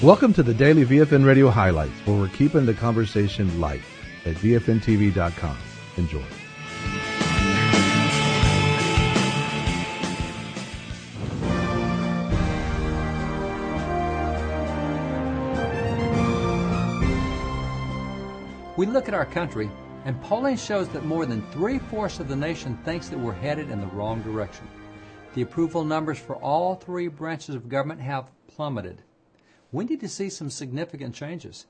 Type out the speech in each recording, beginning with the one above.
Welcome to the Daily VFN Radio Highlights, where we're keeping the conversation light at VFNTV.com. Enjoy. We look at our country, and polling shows that more than 3/4 of the nation thinks that we're headed in the wrong direction. The approval numbers for all three branches of government have plummeted. We need to see some significant changes.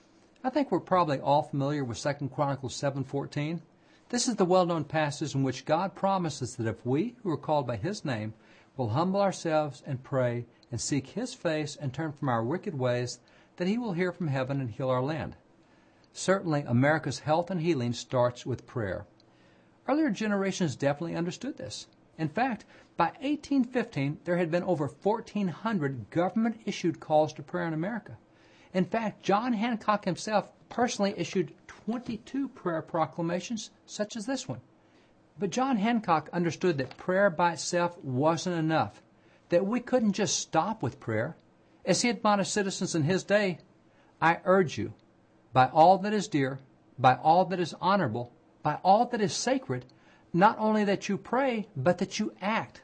I think we're probably all familiar with 2 Chronicles 7:14. This is the well-known passage in which God promises that if we, who are called by His name, will humble ourselves and pray and seek His face and turn from our wicked ways, that He will hear from heaven and heal our land. Certainly, America's health and healing starts with prayer. Earlier generations definitely understood this. In fact, by 1815, there had been over 1,400 government-issued calls to prayer in America. In fact, John Hancock himself personally issued 22 prayer proclamations, such as this one. But John Hancock understood that prayer by itself wasn't enough, that we couldn't just stop with prayer. As he admonished citizens in his day, "I urge you, by all that is dear, by all that is honorable, by all that is sacred, not only that you pray, but that you act."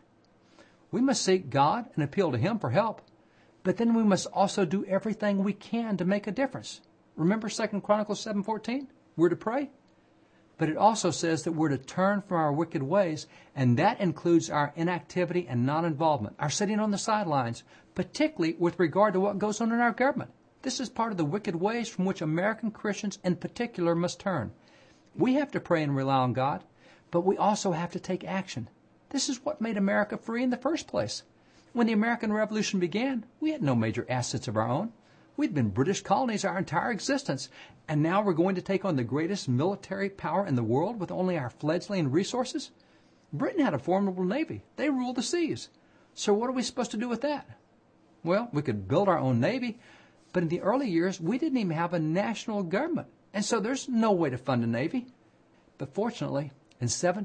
We must seek God and appeal to Him for help, but then we must also do everything we can to make a difference. Remember 2 Chronicles 7:14? We're to pray. But it also says that we're to turn from our wicked ways, and that includes our inactivity and non-involvement, our sitting on the sidelines, particularly with regard to what goes on in our government. This is part of the wicked ways from which American Christians in particular must turn. We have to pray and rely on God, but we also have to take action. This is what made America free in the first place. When the American Revolution began, we had no major assets of our own. We'd been British colonies our entire existence, and now we're going to take on the greatest military power in the world with only our fledgling resources? Britain had a formidable navy. They ruled the seas. So what are we supposed to do with that? Well, we could build our own navy, but in the early years, we didn't even have a national government, and so there's no way to fund a navy. But fortunately, in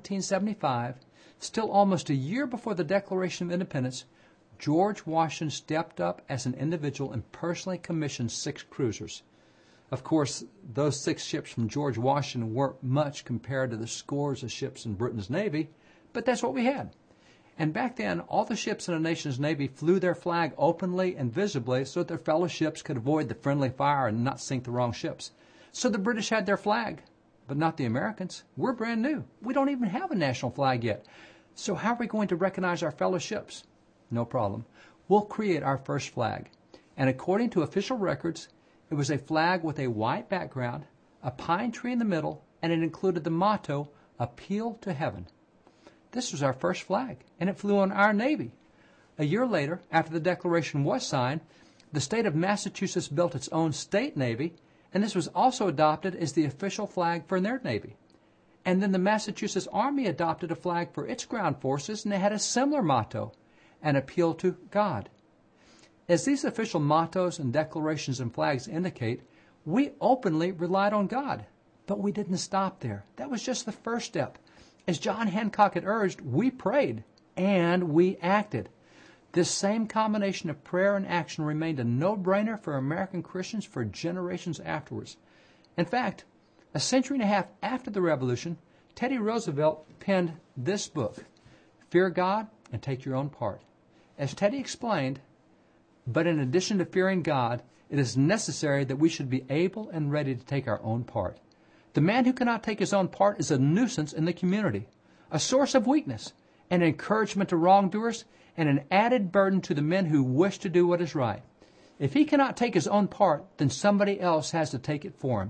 1775, still almost a year before the Declaration of Independence, George Washington stepped up as an individual and personally commissioned 6 cruisers. Of course, those 6 ships from George Washington weren't much compared to the scores of ships in Britain's navy, but that's what we had. And back then, all the ships in a nation's navy flew their flag openly and visibly so that their fellow ships could avoid the friendly fire and not sink the wrong ships. So the British had their flag, but not the Americans. We're brand new. We don't even have a national flag yet. So how are we going to recognize our fellow ships? No problem. We'll create our first flag. And according to official records, it was a flag with a white background, a pine tree in the middle, and it included the motto, "Appeal to Heaven." This was our first flag, and it flew on our Navy. A year later, after the Declaration was signed, the state of Massachusetts built its own state Navy, and this was also adopted as the official flag for their Navy. And then the Massachusetts Army adopted a flag for its ground forces, and it had a similar motto, "An appeal to God." As these official mottos and declarations and flags indicate, we openly relied on God. But we didn't stop there. That was just the first step. As John Hancock had urged, we prayed and we acted. This same combination of prayer and action remained a no-brainer for American Christians for generations afterwards. In fact, a century and a half after the Revolution, Teddy Roosevelt penned this book, "Fear God and Take Your Own Part." As Teddy explained, but in addition to fearing God, it is necessary that we should be able and ready to take our own part. The man who cannot take his own part is a nuisance in the community, a source of weakness, an encouragement to wrongdoers, and an added burden to the men who wish to do what is right. If he cannot take his own part, then somebody else has to take it for him.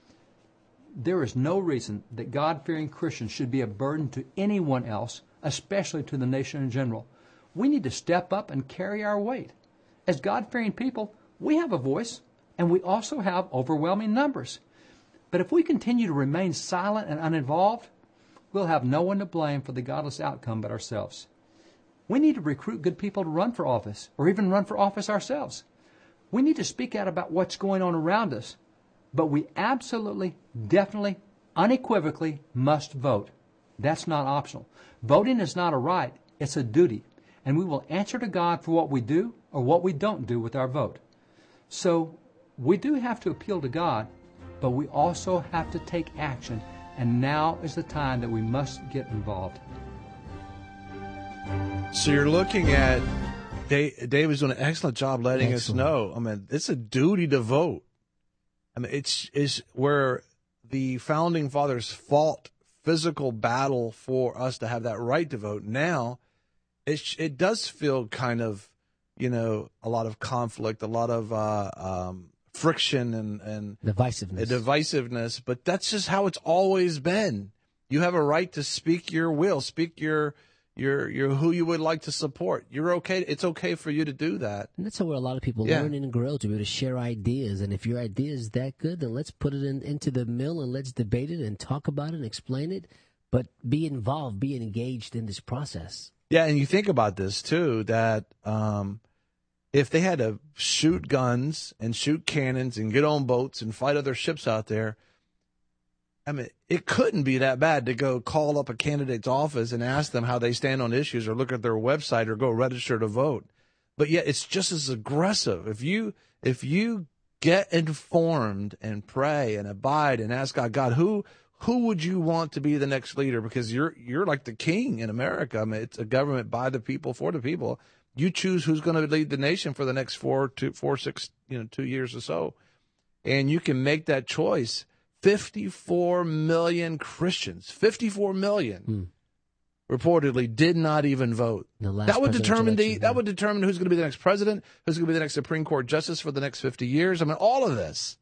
There is no reason that God-fearing Christians should be a burden to anyone else, especially to the nation in general. We need to step up and carry our weight. As God-fearing people, we have a voice, and we also have overwhelming numbers. But if we continue to remain silent and uninvolved, we'll have no one to blame for the godless outcome but ourselves. We need to recruit good people to run for office, or even run for office ourselves. We need to speak out about what's going on around us, but we absolutely, definitely, unequivocally must vote. That's not optional. Voting is not a right, it's a duty, and we will answer to God for what we do or what we don't do with our vote. So we do have to appeal to God, but we also have to take action, and now is the time that we must get involved. So you're looking at, Dave is doing an excellent job letting us know. I mean, it's a duty to vote. I mean, it's where the founding fathers fought physical battle for us to have that right to vote. Now, it does feel kind of, a lot of conflict, a lot of friction and divisiveness. But that's just how it's always been. You have a right to speak your will, speak your who you would like to support. You're okay. It's okay for you to do that. And that's where a lot of people learn and grow, to be able to share ideas. And if your idea is that good, then let's put it into the mill and let's debate it and talk about it and explain it. But be involved, be engaged in this process. Yeah, and you think about this, too, that if they had to shoot guns and shoot cannons and get on boats and fight other ships out there, I mean, it couldn't be that bad to go call up a candidate's office and ask them how they stand on issues or look at their website or go register to vote. But yet it's just as aggressive. If you get informed and pray and abide and ask God, who would you want to be the next leader? Because you're like the king in America. I mean, it's a government by the people, for the people. You choose who's going to lead the nation for the next 2 years or so. And you can make that choice. 54 million Christians, 54 million, reportedly did not even vote. That would determine who's going to be the next president, who's going to be the next Supreme Court justice for the next 50 years. I mean, all of this.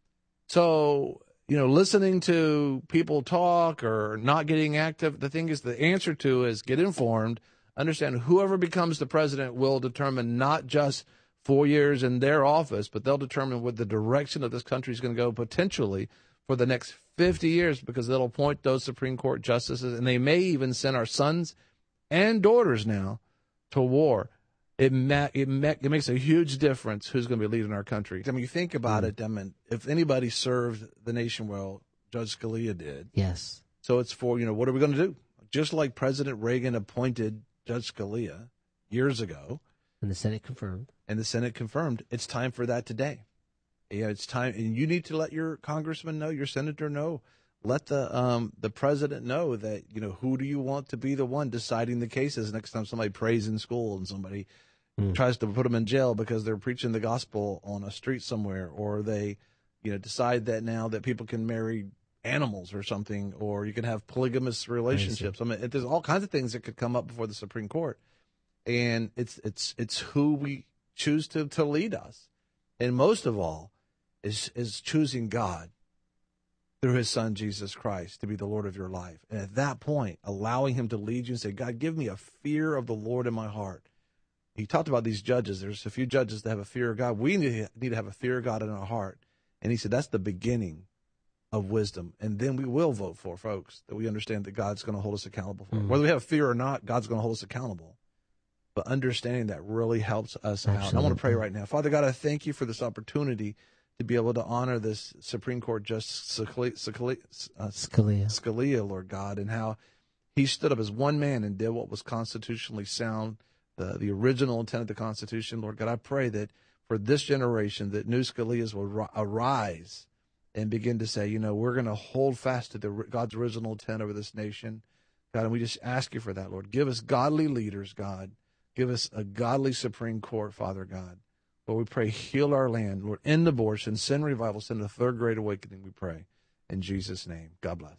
So, listening to people talk or not getting active, the thing is, the answer to is get informed, understand whoever becomes the president will determine not just 4 years in their office, but they'll determine what the direction of this country is going to go potentially for the next 50 years, because they'll appoint those Supreme Court justices, and they may even send our sons and daughters now to war. It makes a huge difference who's going to be leading our country. I mean, you think about it. I mean, if anybody served the nation well, Judge Scalia did. Yes. So it's for, what are we going to do? Just like President Reagan appointed Judge Scalia years ago. And the Senate confirmed. It's time for that today. Yeah, it's time, and you need to let your congressman know, your senator know, let the president know that, who do you want to be the one deciding the cases next time somebody prays in school and somebody tries to put them in jail because they're preaching the gospel on a street somewhere, or they, decide that now that people can marry animals or something, or you can have polygamous relationships. I mean, there's all kinds of things that could come up before the Supreme Court, and it's who we choose to lead us, and most of all, is choosing God through his son, Jesus Christ, to be the Lord of your life. And at that point, allowing him to lead you and say, God, give me a fear of the Lord in my heart. He talked about these judges. There's a few judges that have a fear of God. We need to have a fear of God in our heart. And he said, that's the beginning of wisdom. And then we will vote for, folks, that we understand that God's going to hold us accountable for. Whether we have fear or not, God's going to hold us accountable. But understanding that really helps us out. And I want to pray right now. Father God, I thank you for this opportunity to be able to honor this Supreme Court Justice Scalia, Lord God, and how he stood up as one man and did what was constitutionally sound, the original intent of the Constitution. Lord God, I pray that for this generation, that new Scalias will arise and begin to say, we're going to hold fast to God's original intent over this nation. God, and we just ask you for that, Lord. Give us godly leaders, God. Give us a godly Supreme Court, Father God. Lord, we pray, heal our land. Lord, end abortion, send revival, send a third great awakening, we pray. In Jesus' name, God bless.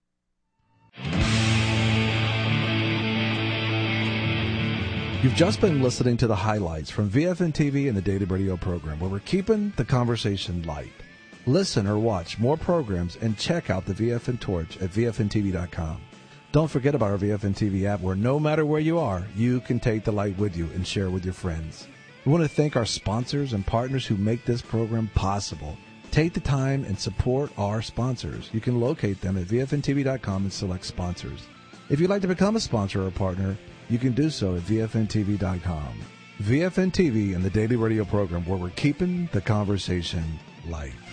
You've just been listening to the highlights from VFN TV and the Daily Radio program, where we're keeping the conversation light. Listen or watch more programs and check out the VFN Torch at VFNTV.com. Don't forget about our VFN TV app, where no matter where you are, you can take the light with you and share with your friends. We want to thank our sponsors and partners who make this program possible. Take the time and support our sponsors. You can locate them at VFNTV.com and select sponsors. If you'd like to become a sponsor or a partner, you can do so at VFNTV.com. VFN TV and the Daily Radio program, where we're keeping the conversation light.